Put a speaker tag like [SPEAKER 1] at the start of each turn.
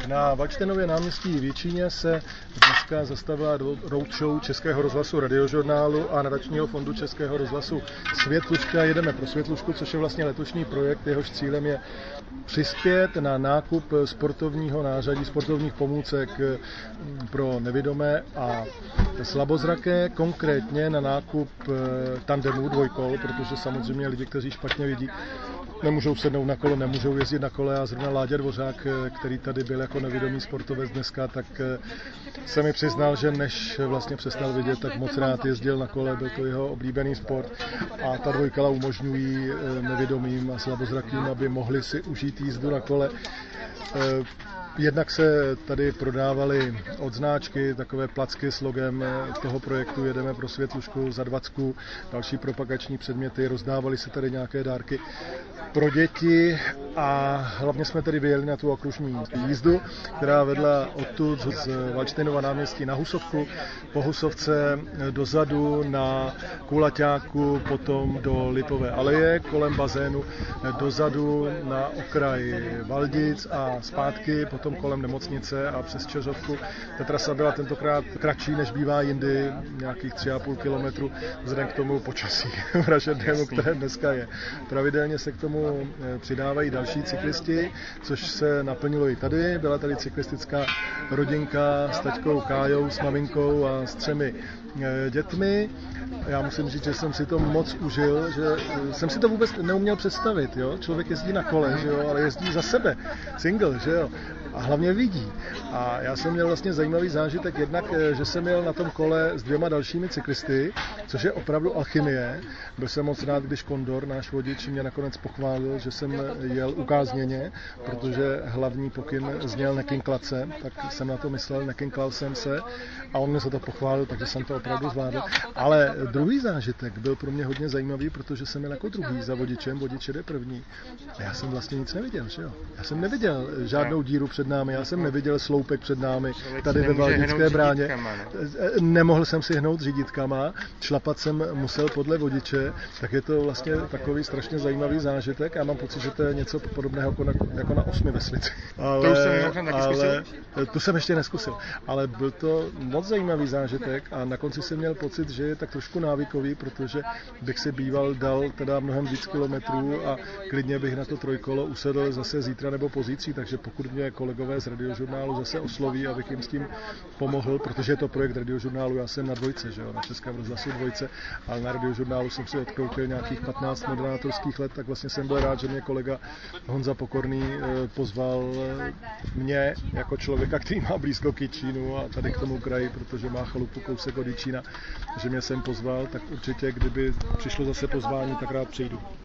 [SPEAKER 1] Na Valdštejnově náměstí v Jičíně se dneska zastavila roadshow Českého rozhlasu Radiožurnálu a nadačního fondu Českého rozhlasu Světluška. Jedeme pro Světlušku, což je vlastně letošní projekt, jehož cílem je přispět na nákup sportovního nářadí, sportovních pomůcek pro nevidomé a slabozraké, konkrétně na nákup tandemů dvojkol, protože samozřejmě lidi, kteří špatně vidí, nemůžou sednout na kolo, nemůžou jezdit na kole a zrovna Láďa Dvořák, který tady byl jako nevidomý sportovec dneska, tak se mi přiznal, že než vlastně přestal vidět, tak moc rád jezdil na kole, byl to jeho oblíbený sport a ta dvojkola umožňují nevidomým a slabozrakým, aby mohli si užít jízdu na kole. Jednak se tady prodávaly odznáčky, takové placky s logem toho projektu Jedeme pro Světlušku za 20, další propagační předměty, rozdávaly se tady nějaké dárky pro děti a hlavně jsme tady vyjeli na tu okružní jízdu, která vedla odtud z Valdštejnova náměstí na Husovku, po Husovce dozadu na Kulaťáku, potom do Lipové aleje, kolem bazénu, dozadu na okraj Valdic a zpátky, potom kolem nemocnice a přes Čeřovku. Ta trasa byla tentokrát kratší, než bývá jindy, nějakých 3,5 kilometru, vzhledem k tomu počasí vražednému, které dneska je. Pravidelně se k tomu přidávají další cyklisti, což se naplnilo i tady. Byla tady cyklistická rodinka s taťkou Kájou, s maminkou a s 3 dětmi. Já musím říct, že jsem si to moc užil, že jsem si to vůbec neuměl představit. Jo? Člověk jezdí na kole, že jo? Ale jezdí za sebe, single, že jo? A hlavně vidí. A já jsem měl vlastně zajímavý zážitek jednak, že jsem jel na tom kole s 2 dalšími cyklisty, což je opravdu alchymie. Byl jsem moc rád, když Kondor, náš vodič, mě nakonec pochválil, že jsem jel ukázněně, protože hlavní pokyn zněl nekynklat se, tak jsem na to myslel, nekynklal jsem se a on mě za to pochválil, takže jsem to opravdu zvládl. Ale druhý zážitek byl pro mě hodně zajímavý, protože jsem jel jako druhý za vodičem, vodič jede první. A já jsem vlastně nic neviděl, že jo? Já jsem neviděl žádnou díru před námi, já jsem neviděl sloupek před námi, tady ve Valdické bráně. Nemohl jsem si hnout řídítkama, šlapat jsem musel podle vodiče, tak je to vlastně takový strašně zajímavý zážitek. Já mám pocit, že to je něco podobného jako na 8 veslici. Tu jsem ještě neskusil, ale byl to moc zajímavý zážitek a na konci jsem měl pocit, že je tak trošku návykový, protože bych si býval dal teda mnohem víc kilometrů a klidně bych na to trojkolo usedl zase zítra nebo pozítří, takže pokud mě kolegové z Radiožurnálu zase osloví, abych jim s tím pomohl, protože je to projekt Radiožurnálu, já jsem na 2, že jo, na Českém rozhlasu 2, ale na Radiožurnálu jsem si odkroukil nějakých 15 moderátorských let, tak vlastně jsem byl rád, že mě kolega Honza Pokorný pozval mě jako člověka, který má blízko k Jičínu a tady k tomu kraji, protože má chalupu kousek od Jičína, že mě sem pozval, tak určitě, kdyby přišlo zase pozvání, tak rád přijdu.